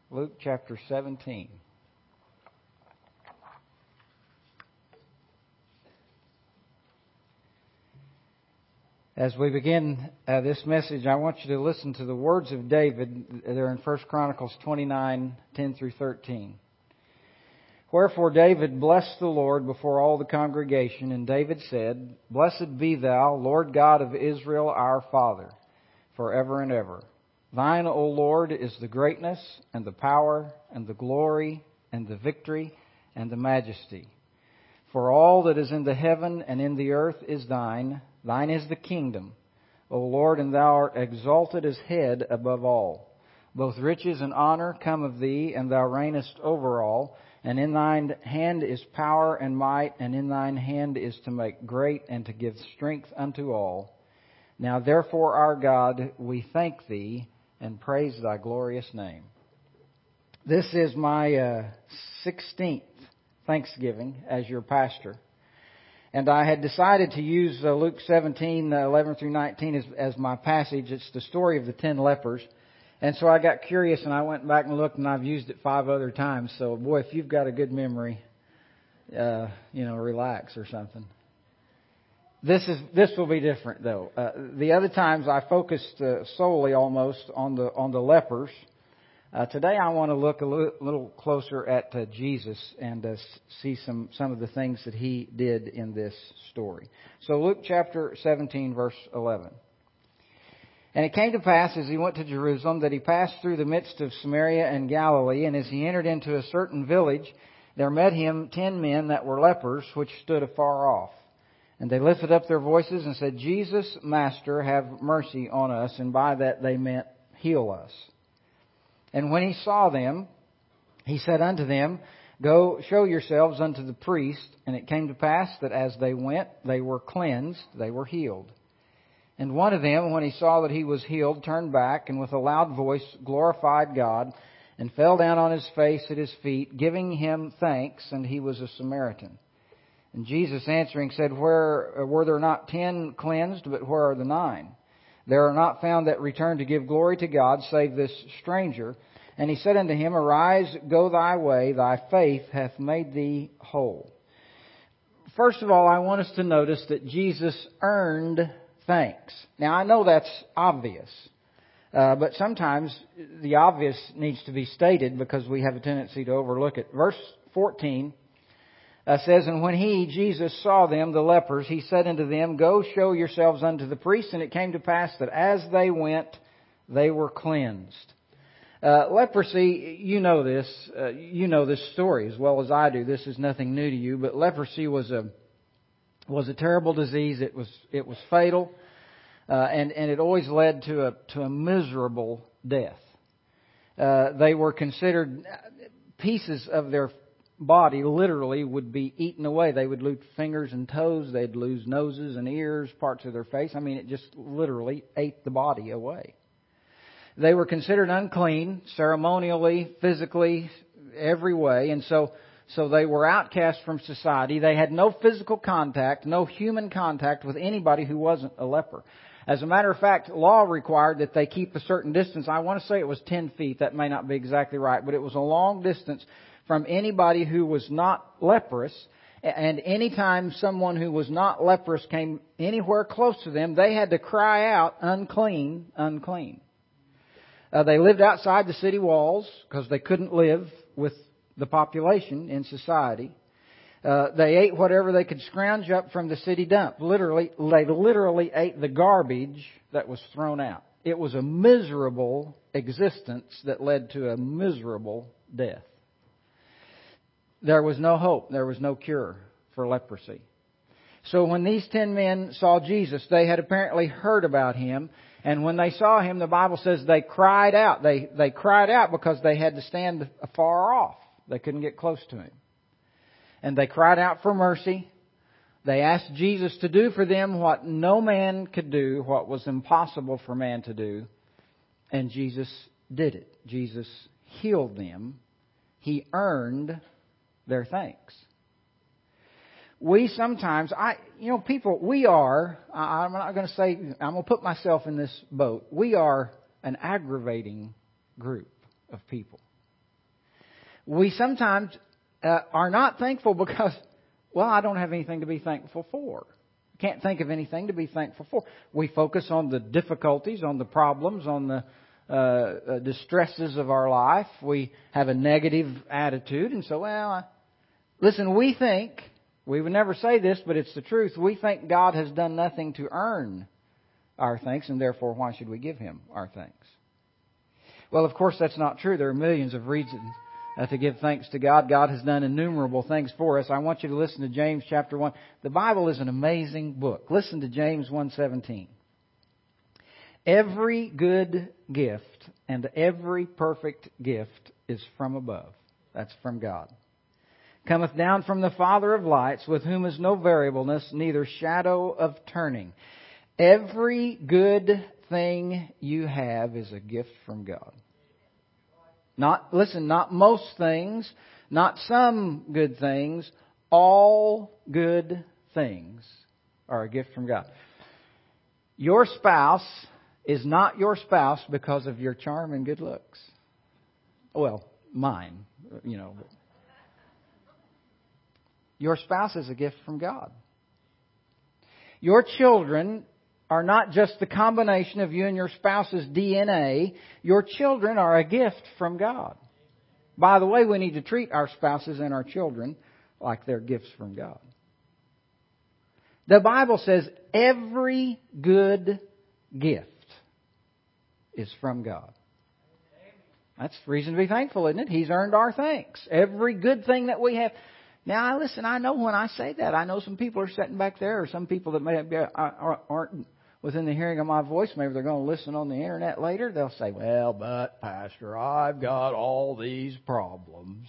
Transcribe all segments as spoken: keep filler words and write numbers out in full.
Luke chapter seventeen. As we begin uh, this message, I want you to listen to the words of David. They're in First Chronicles twenty-nine, ten through thirteen. Wherefore David blessed the Lord before all the congregation, and David said, Blessed be thou, Lord God of Israel, our Father, forever and ever. Thine, O Lord, is the greatness, and the power, and the glory, and the victory, and the majesty. For all that is in the heaven and in the earth is thine. Thine is the kingdom, O Lord, and thou art exalted as head above all. Both riches and honor come of thee, and thou reignest over all. And in thine hand is power and might, and in thine hand is to make great and to give strength unto all. Now therefore, our God, we thank thee and praise thy glorious name. This is my uh, sixteenth Thanksgiving as your pastor. And I had decided to use uh, Luke seventeen, uh, eleven through nineteen as, as my passage. It's the story of the ten lepers. And so I got curious and I went back and looked, and I've used it five other times. So, boy, if you've got a good memory, uh, you know, relax or something. This is this will be different, though. Uh, the other times I focused uh, solely almost on the on the lepers. Uh, today I want to look a little, little closer at uh, Jesus and uh, see some some of the things that He did in this story. So Luke chapter seventeen, verse eleven. And it came to pass, as he went to Jerusalem, that he passed through the midst of Samaria and Galilee. And as he entered into a certain village, there met him ten men that were lepers, which stood afar off. And they lifted up their voices and said, Jesus, Master, have mercy on us. And by that they meant, heal us. And when he saw them, he said unto them, Go show yourselves unto the priest. And it came to pass that as they went, they were cleansed, they were healed. And one of them, when he saw that he was healed, turned back, and with a loud voice glorified God, and fell down on his face at his feet, giving him thanks, and he was a Samaritan. And Jesus answering said, Where were there not ten cleansed, but where are the nine? There are not found that return to give glory to God, save this stranger. And he said unto him, Arise, go thy way, thy faith hath made thee whole. First of all, I want us to notice that Jesus earned thanks. Now, I know that's obvious, uh, but sometimes the obvious needs to be stated because we have a tendency to overlook it. Verse fourteen uh, says, And when he, Jesus, saw them, the lepers, he said unto them, Go show yourselves unto the priest. And it came to pass that as they went, they were cleansed. Uh, leprosy, you know this, uh, you know this story as well as I do. This is nothing new to you, but leprosy was a was a terrible disease. It was it was fatal, uh, and and it always led to a to a miserable death. Uh, they were considered pieces of their body literally would be eaten away. They would lose fingers and toes. They'd lose noses and ears, parts of their face. I mean, it just literally ate the body away. They were considered unclean, ceremonially, physically, every way, and so. So they were outcast from society. They had no physical contact, no human contact with anybody who wasn't a leper. As a matter of fact, law required that they keep a certain distance. I want to say it was ten feet. That may not be exactly right, but it was a long distance from anybody who was not leprous. And anytime someone who was not leprous came anywhere close to them, they had to cry out, unclean, unclean. Uh, they lived outside the city walls because they couldn't live with the population in society. Uh, they ate whatever they could scrounge up from the city dump. Literally, they literally ate the garbage that was thrown out. It was a miserable existence that led to a miserable death. There was no hope. There was no cure for leprosy. So when these ten men saw Jesus, they had apparently heard about Him. And when they saw Him, the Bible says they cried out. They, they cried out because they had to stand afar off. They couldn't get close to Him. And they cried out for mercy. They asked Jesus to do for them what no man could do, what was impossible for man to do. And Jesus did it. Jesus healed them. He earned their thanks. We sometimes, I, you know, people, we are, I'm not going to say, I'm going to put myself in this boat. We are an aggravating group of people. We sometimes uh, are not thankful because, well, I don't have anything to be thankful for. Can't think of anything to be thankful for. We focus on the difficulties, on the problems, on the uh, uh, distresses of our life. We have a negative attitude. And so, well, I, listen, we think, we would never say this, but it's the truth. We think God has done nothing to earn our thanks, and therefore, why should we give Him our thanks? Well, of course, that's not true. There are millions of reasons uh, to give thanks to God. God has done innumerable things for us. I want you to listen to James chapter one. The Bible is an amazing book. Listen to James one seventeen. Every good gift and every perfect gift is from above. That's from God. Cometh down from the Father of lights, with whom is no variableness, neither shadow of turning. Every good thing you have is a gift from God. Not, listen, not most things, not some good things. All good things are a gift from God. Your spouse is not your spouse because of your charm and good looks. Well, mine, you know. Your spouse is a gift from God. Your children are not just the combination of you and your spouse's D N A. Your children are a gift from God. By the way, we need to treat our spouses and our children like they're gifts from God. The Bible says every good gift is from God. That's reason to be thankful, isn't it? He's earned our thanks. Every good thing that we have. Now, listen, I know when I say that, I know some people are sitting back there, or some people that may be, aren't within the hearing of my voice. Maybe they're going to listen on the internet later. They'll say, well, but Pastor, I've got all these problems.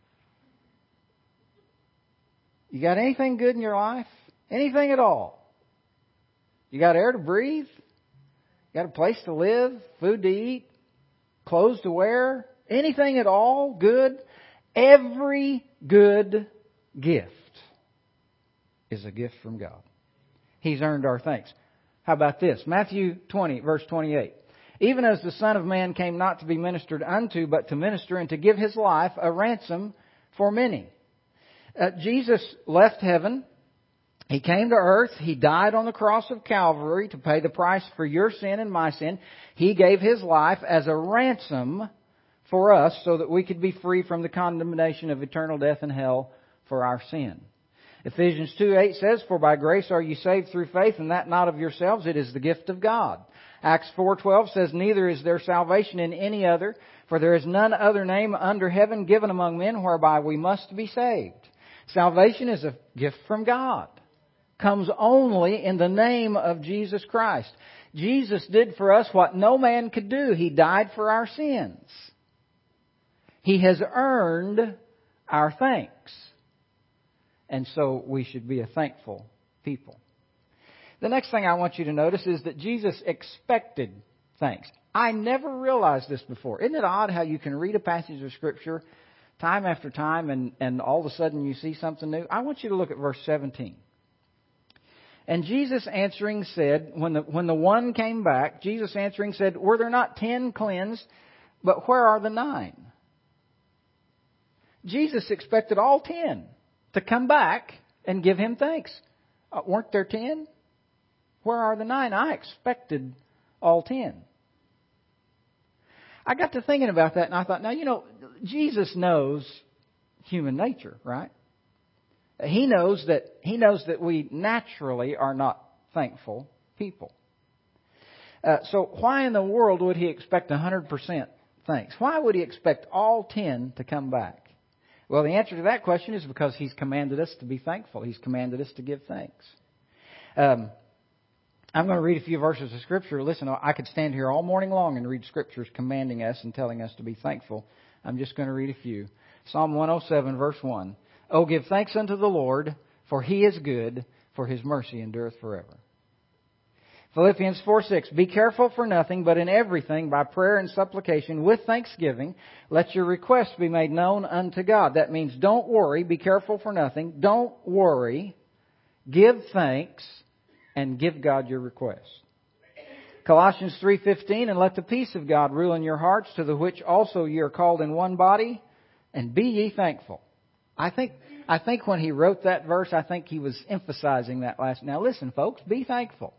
You got anything good in your life? Anything at all? You got air to breathe? You got a place to live? Food to eat? Clothes to wear? Anything at all good? Every good gift is a gift from God. He's earned our thanks. How about this? Matthew twenty, verse twenty-eight. Even as the Son of Man came not to be ministered unto, but to minister and to give His life a ransom for many. Uh, Jesus left heaven. He came to earth. He died on the cross of Calvary to pay the price for your sin and my sin. He gave His life as a ransom for us so that we could be free from the condemnation of eternal death and hell for our sin. Ephesians two eight says, for by grace are you saved through faith, and that not of yourselves, it is the gift of God. Acts four twelve says, neither is there salvation in any other, for there is none other name under heaven given among men whereby we must be saved. Salvation is a gift from God. Comes only in the name of Jesus Christ. Jesus did for us what no man could do. He died for our sins. He has earned our thanks. And so we should be a thankful people. The next thing I want you to notice is that Jesus expected thanks. I never realized this before. Isn't it odd how you can read a passage of Scripture time after time and, and all of a sudden you see something new? I want you to look at verse seventeen. And Jesus answering said, when the, when the one came back, Jesus answering said, were there not ten cleansed, but where are the nine? Jesus expected all ten to come back and give Him thanks. Uh, weren't there ten? Where are the nine? I expected all ten. I got to thinking about that and I thought, now, you know, Jesus knows human nature, right? He knows that He knows that we naturally are not thankful people. Uh, so why in the world would He expect one hundred percent thanks? Why would He expect all ten to come back? Well, the answer to that question is because He's commanded us to be thankful. He's commanded us to give thanks. Um, I'm going to read a few verses of Scripture. Listen, I could stand here all morning long and read Scriptures commanding us and telling us to be thankful. I'm just going to read a few. Psalm one oh seven, verse one. Oh, give thanks unto the Lord, for He is good, for His mercy endureth forever. Philippians four six, be careful for nothing, but in everything, by prayer and supplication, with thanksgiving, let your requests be made known unto God. That means don't worry, be careful for nothing, don't worry, give thanks, and give God your request. Colossians three fifteen, and let the peace of God rule in your hearts, to the which also ye are called in one body, and be ye thankful. I think I think when he wrote that verse, I think he was emphasizing that last. Now listen, folks, be thankful.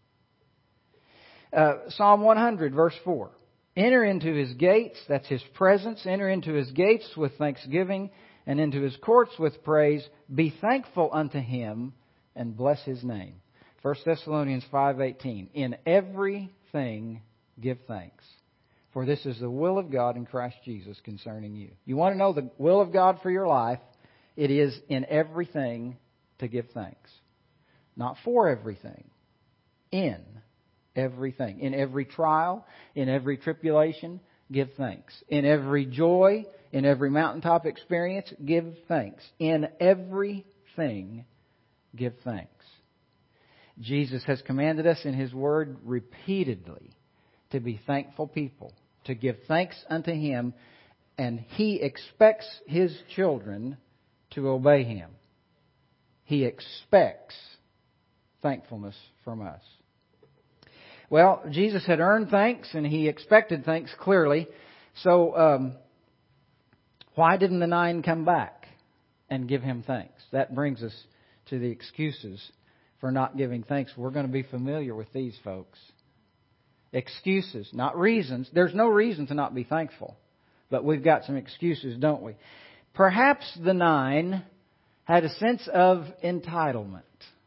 Uh, Psalm one hundred, verse four. Enter into His gates, that's His presence. Enter into His gates with thanksgiving and into His courts with praise. Be thankful unto Him and bless His name. First Thessalonians five eighteen. In everything give thanks, for this is the will of God in Christ Jesus concerning you. You want to know the will of God for your life? It is in everything to give thanks. Not for everything. In everything. In every trial, in every tribulation, give thanks. In every joy, in every mountaintop experience, give thanks. In everything, give thanks. Jesus has commanded us in His Word repeatedly to be thankful people, to give thanks unto Him, and He expects His children to obey Him. He expects thankfulness from us. Well, Jesus had earned thanks, and He expected thanks clearly. So, um, why didn't the nine come back and give Him thanks? That brings us to the excuses for not giving thanks. We're going to be familiar with these, folks. Excuses, not reasons. There's no reason to not be thankful. But we've got some excuses, don't we? Perhaps the nine had a sense of entitlement.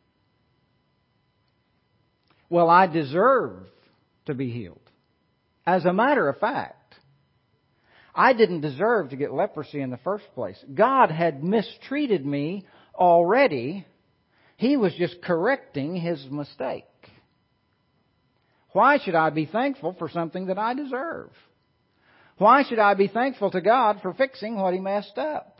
Well, I deserve to be healed. As a matter of fact, I didn't deserve to get leprosy in the first place. God had mistreated me already. He was just correcting His mistake. Why should I be thankful for something that I deserve? Why should I be thankful to God for fixing what He messed up?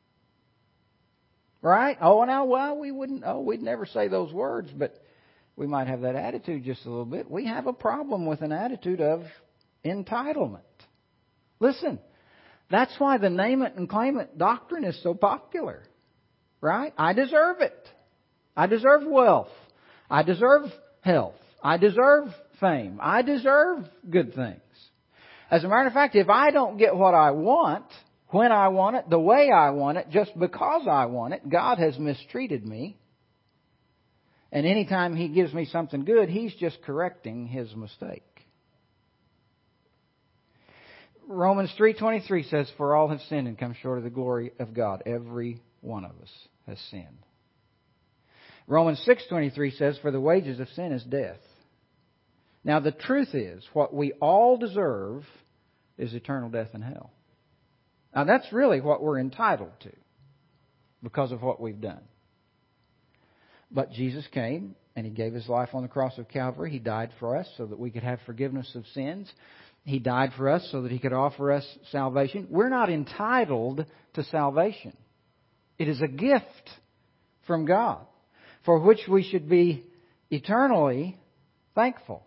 Right? Oh, now, well, we wouldn't, oh, we'd never say those words, but we might have that attitude just a little bit. We have a problem with an attitude of entitlement. Listen, that's why the name it and claim it doctrine is so popular. Right? I deserve it. I deserve wealth. I deserve health. I deserve fame. I deserve good things. As a matter of fact, if I don't get what I want, when I want it, the way I want it, just because I want it, God has mistreated me. And anytime He gives me something good, He's just correcting His mistake. Romans three twenty-three says, for all have sinned and come short of the glory of God. Every one of us has sinned. Romans six twenty-three says, for the wages of sin is death. Now the truth is, what we all deserve is eternal death in hell. Now that's really what we're entitled to because of what we've done. But Jesus came and He gave His life on the cross of Calvary. He died for us so that we could have forgiveness of sins. He died for us so that He could offer us salvation. We're not entitled to salvation. It is a gift from God for which we should be eternally thankful.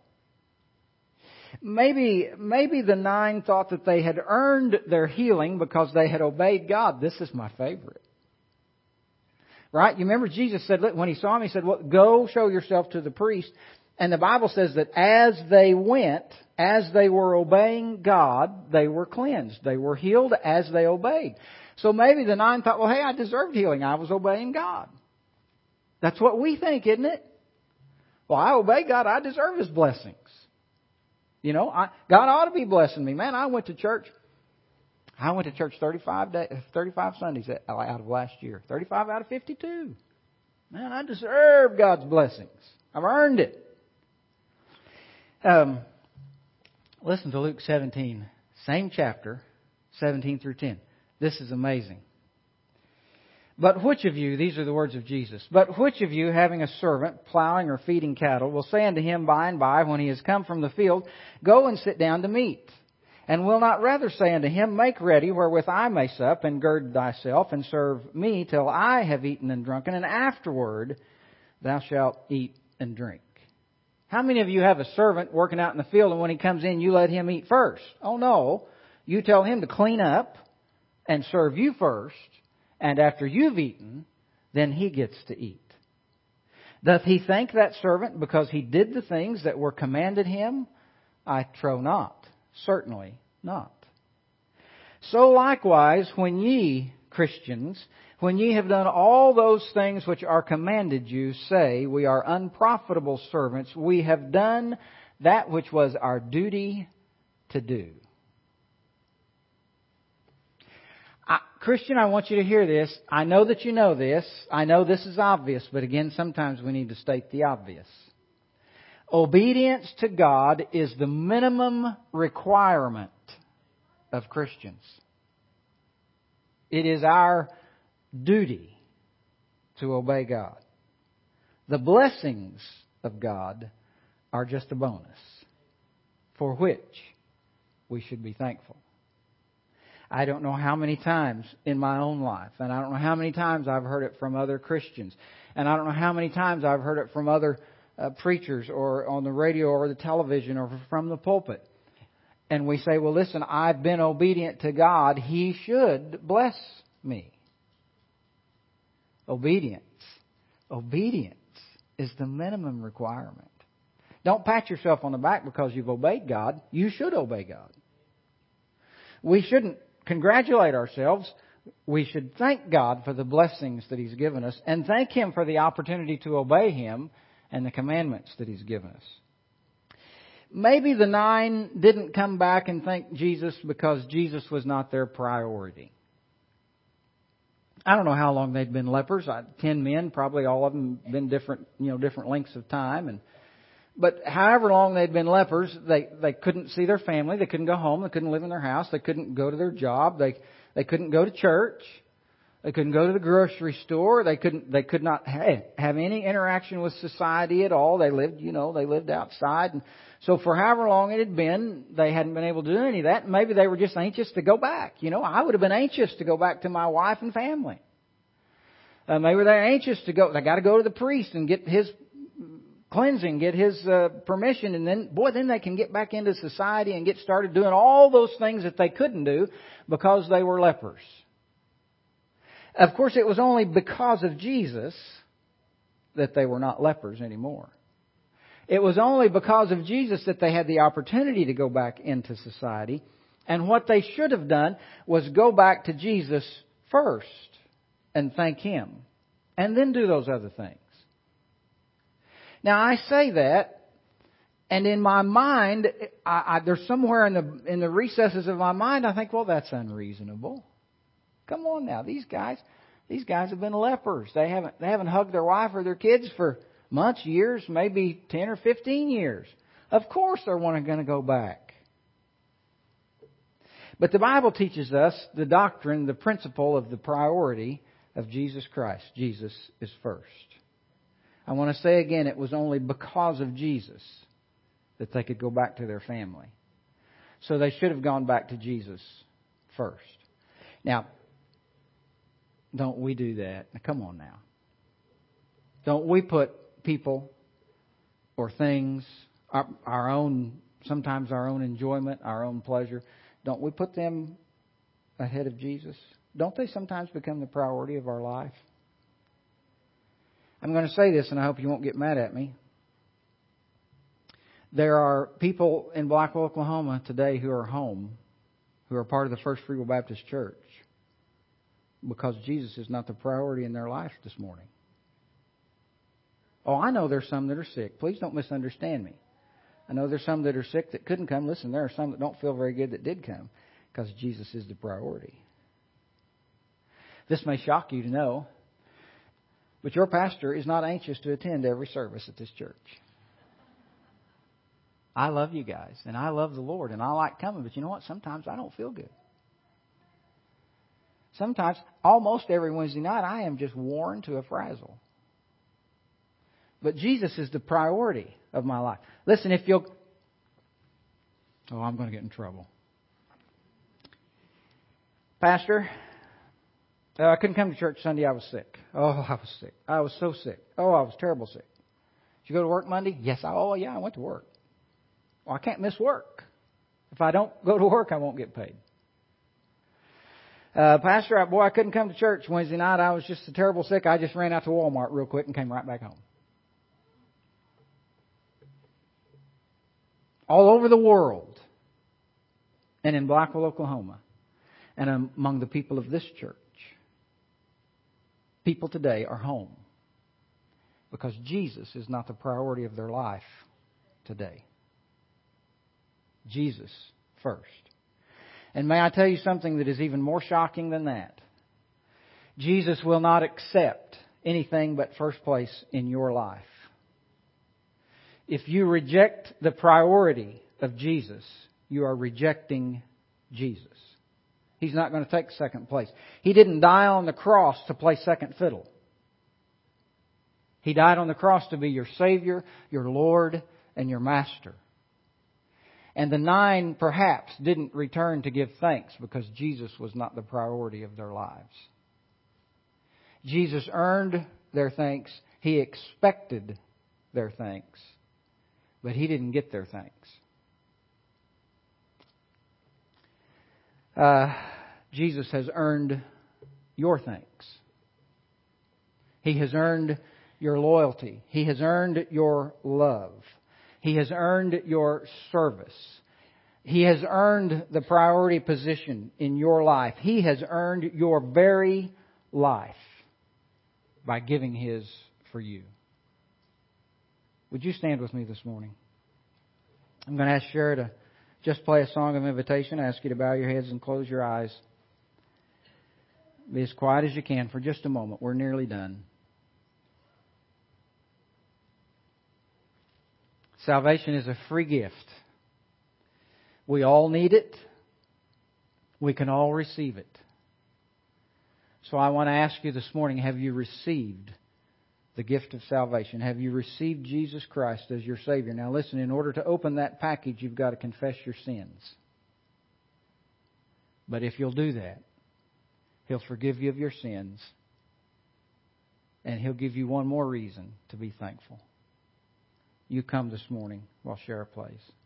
Maybe, maybe the nine thought that they had earned their healing because they had obeyed God. This is my favorite. Right? You remember Jesus said, when He saw him, He said, well, go show yourself to the priest. And the Bible says that as they went, as they were obeying God, they were cleansed. They were healed as they obeyed. So maybe the nine thought, well, hey, I deserved healing. I was obeying God. That's what we think, isn't it? Well, I obey God. I deserve His blessings. You know, I, God ought to be blessing me. Man, I went to church. I went to church thirty-five, day, thirty-five Sundays out of last year. thirty-five out of fifty-two. Man, I deserve God's blessings. I've earned it. Um, listen to Luke seventeen. Same chapter, seventeen through ten. This is amazing. But which of you, these are the words of Jesus, but which of you, having a servant plowing or feeding cattle, will say unto him by and by, when he has come from the field, go and sit down to meat? And will not rather say unto him, make ready wherewith I may sup, and gird thyself, and serve me till I have eaten and drunken, and afterward thou shalt eat and drink? How many of you have a servant working out in the field, and when he comes in, you let him eat first? Oh no. You tell him to clean up and serve you first, and after you've eaten, then he gets to eat. Doth he thank that servant because he did the things that were commanded him? I trow not. Certainly not. So likewise, when ye, Christians, when ye have done all those things which are commanded you, say, we are unprofitable servants. We have done that which was our duty to do. I, Christian, I want you to hear this. I know that you know this. I know this is obvious, but again, sometimes we need to state the obvious. Obedience to God is the minimum requirement of Christians. It is our duty to obey God. The blessings of God are just a bonus, for which we should be thankful. I don't know how many times in my own life, and I don't know how many times I've heard it from other Christians, and I don't know how many times I've heard it from other uh, preachers or on the radio or the television or from the pulpit. And we say, well, listen, I've been obedient to God. He should bless me. Obedience. Obedience is the minimum requirement. Don't pat yourself on the back because you've obeyed God. You should obey God. We shouldn't congratulate ourselves. We should thank God for the blessings that He's given us and thank Him for the opportunity to obey Him and the commandments that He's given us. Maybe the nine didn't come back and thank Jesus because Jesus was not their priority. I don't know how long they'd been lepers. Ten men, probably all of them been different, you know, different lengths of time. And but however long they'd been lepers, they they couldn't see their family. They couldn't go home. They couldn't live in their house. They couldn't go to their job. They they couldn't go to church. They couldn't go to the grocery store. They couldn't. They could not have any interaction with society at all. They lived, you know, they lived outside. And so for however long it had been, they hadn't been able to do any of that. Maybe they were just anxious to go back. You know, I would have been anxious to go back to my wife and family. Uh, maybe they're anxious to go. They got to go to the priest and get his cleansing, get his uh, permission, and then, boy, then they can get back into society and get started doing all those things that they couldn't do because they were lepers. Of course, it was only because of Jesus that they were not lepers anymore. It was only because of Jesus that they had the opportunity to go back into society. And what they should have done was go back to Jesus first and thank Him, and then do those other things. Now, I say that, and in my mind, I, I, there's somewhere in the in the recesses of my mind, I think, well, that's unreasonable. Come on now, these guys, these guys have been lepers. They haven't they haven't hugged their wife or their kids for months, years, maybe ten or fifteen years. Of course, they're going to go back. But the Bible teaches us the doctrine, the principle of the priority of Jesus Christ. Jesus is first. I want to say again, it was only because of Jesus that they could go back to their family. So they should have gone back to Jesus first. Now, don't we do that? Now, come on now. Don't we put people or things, our, our own, sometimes our own enjoyment, our own pleasure, don't we put them ahead of Jesus? Don't they sometimes become the priority of our life? I'm going to say this, and I hope you won't get mad at me. There are people in Blackwell, Oklahoma today who are home, who are part of the First Free Will Baptist Church, because Jesus is not the priority in their life this morning. Oh, I know there's some that are sick. Please don't misunderstand me. I know there's some that are sick that couldn't come. Listen, there are some that don't feel very good that did come, because Jesus is the priority. This may shock you to know, but your pastor is not anxious to attend every service at this church. I love you guys, and I love the Lord, and I like coming, but you know what? Sometimes I don't feel good. Sometimes, almost every Wednesday night, I am just worn to a frazzle. But Jesus is the priority of my life. Listen, if you'll... Oh, I'm going to get in trouble. Pastor, uh, I couldn't come to church Sunday. I was sick. Oh, I was sick. I was so sick. Oh, I was terrible sick. Did you go to work Monday? Yes. I, oh, yeah, I went to work. Well, I can't miss work. If I don't go to work, I won't get paid. Uh, Pastor, I, boy, I couldn't come to church Wednesday night. I was just so terrible sick. I just ran out to Walmart real quick and came right back home. All over the world and in Blackwell, Oklahoma, and among the people of this church. People today are home because Jesus is not the priority of their life today. Jesus first. And may I tell you something that is even more shocking than that? Jesus will not accept anything but first place in your life. If you reject the priority of Jesus, you are rejecting Jesus. He's not going to take second place. He didn't die on the cross to play second fiddle. He died on the cross to be your Savior, your Lord, and your Master. And the nine perhaps didn't return to give thanks because Jesus was not the priority of their lives. Jesus earned their thanks. He expected their thanks. But He didn't get their thanks. Uh, Jesus has earned your thanks. He has earned your loyalty. He has earned your love. He has earned your service. He has earned the priority position in your life. He has earned your very life by giving His for you. Would you stand with me this morning? I'm going to ask Sherry to just play a song of invitation. I ask you to bow your heads and close your eyes. Be as quiet as you can for just a moment. We're nearly done. Salvation is a free gift. We all need it. We can all receive it. So I want to ask you this morning, have you received the gift of salvation? Have you received Jesus Christ as your Savior? Now listen, in order to open that package, you've got to confess your sins. But if you'll do that, He'll forgive you of your sins. And He'll give you one more reason to be thankful. You come this morning while Shara plays.